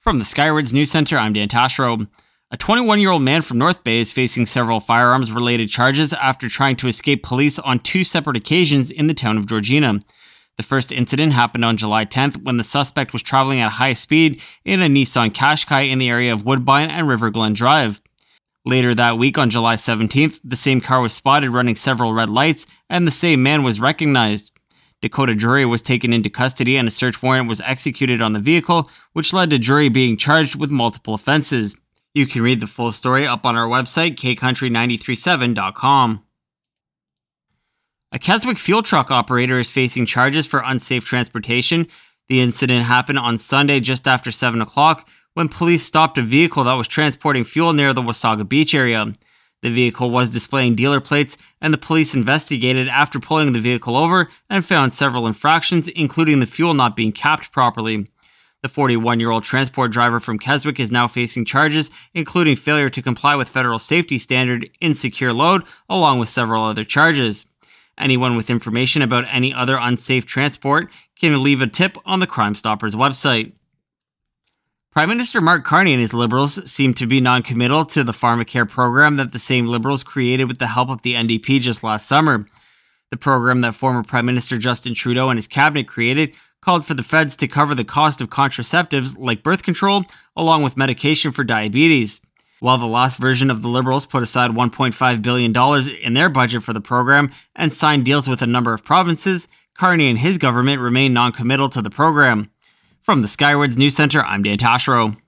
From the Skywards News Center, I'm Dan Tashro. A 21-year-old man from North Bay is facing several firearms-related charges after trying to escape police on two separate occasions in the town of Georgina. The first incident happened on July 10th when the suspect was traveling at high speed in a Nissan Qashqai in the area of Woodbine and River Glen Drive. Later that week, on July 17th, the same car was spotted running several red lights, and the same man was recognized. Dakota Drury was taken into custody and a search warrant was executed on the vehicle, which led to Drury being charged with multiple offenses. You can read the full story up on our website, kcountry937.com. A Keswick fuel truck operator is facing charges for unsafe transportation. The incident happened on Sunday just after 7 o'clock when police stopped a vehicle that was transporting fuel near the Wasaga Beach area. The vehicle was displaying dealer plates, and the police investigated after pulling the vehicle over and found several infractions, including the fuel not being capped properly. The 41-year-old transport driver from Keswick is now facing charges, including failure to comply with federal safety standard insecure load, along with several other charges. Anyone with information about any other unsafe transport can leave a tip on the Crime Stoppers website. Prime Minister Mark Carney and his Liberals seem to be non-committal to the Pharmacare program that the same Liberals created with the help of the NDP just last summer. The program that former Prime Minister Justin Trudeau and his cabinet created called for the feds to cover the cost of contraceptives like birth control, along with medication for diabetes. While the last version of the Liberals put aside $1.5 billion in their budget for the program and signed deals with a number of provinces, Carney and his government remain non-committal to the program. From the Skywards News Center, I'm Dan Tashro.